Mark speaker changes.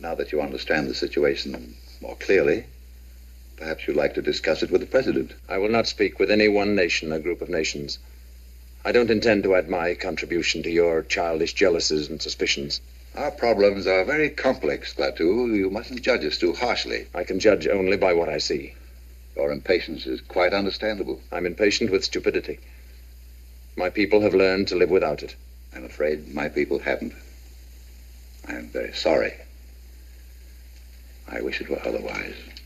Speaker 1: Now that you understand the situation more clearly, perhaps you'd like to discuss it with the President.
Speaker 2: I will not speak with any one nation or group of nations. I don't intend to add my contribution to your childish jealousies and suspicions.
Speaker 1: Our problems are very complex, Klaatu. You mustn't judge us too harshly.
Speaker 2: I can judge only by what I see.
Speaker 1: Your impatience is quite understandable.
Speaker 2: I'm impatient with stupidity. My people have learned to live without it.
Speaker 1: I'm afraid my people haven't. I'm very sorry. I wish it were otherwise.